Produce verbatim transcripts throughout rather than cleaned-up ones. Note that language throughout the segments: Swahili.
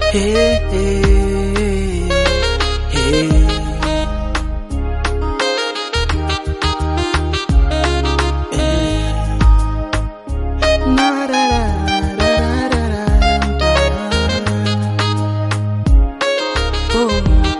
Hey, hey, hey. Na, ra, ra, ra, ra, ra, ra. Oh.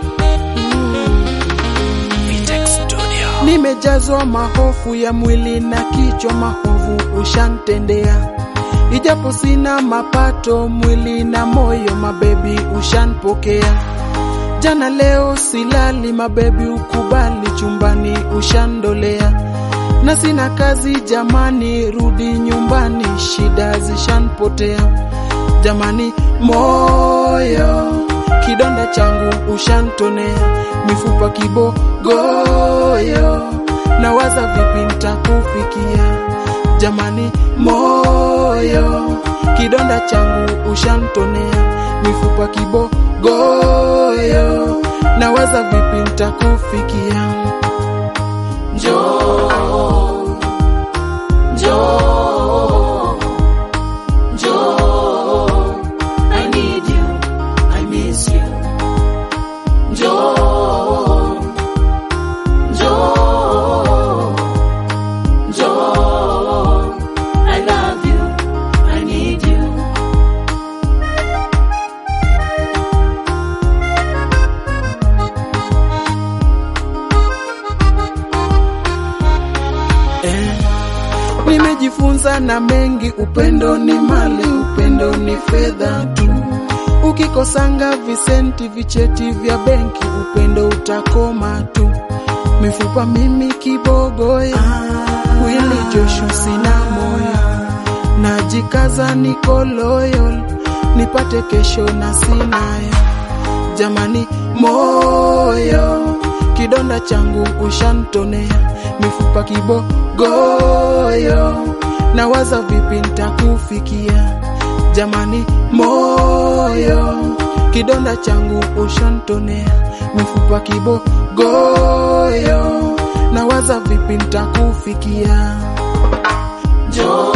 Nimejazwa mahofu ya mwili na kichwa, mahovu ushantendea. Ijapo sina mapato, mwili na moyo mabebi ushanpokea. Jana leo silali mabebi, ukubali chumbani ushandolea. Na sina kazi jamani, rudi nyumbani, shida zishanpotea. Jamani moyo, kidonda changu ushantonea. Mifupa kibogoyo, nawaza vipi nitakufikia. Jamani moyo, kidonda changu ushantonea. Mifupa kibogoyo, nawaza vipi nitakufikia. Njoo, njoo, njoo, I need you, I miss you. Njoo, njoo, njoo, I love you, I need you. Eh, nimejifunza na mengi, upendo ni mali, upendo ni fedha tu. Ukikosanga visenti vicheti vya benki, upendo utakoma tu. Mifupa mimi kibogoya, wili joshu sina moyo. Najikaza niko loyal, nipate kesho na sinayo. Jamani moyo, kidonda changu ushantonea. Mifupa kibogoyo, nawaza vipi nitakufikia. Jamani moyo, kidonda changu ushantonea. Mifupa kibogoyo, nawaza vipi nitakufikia. Njoo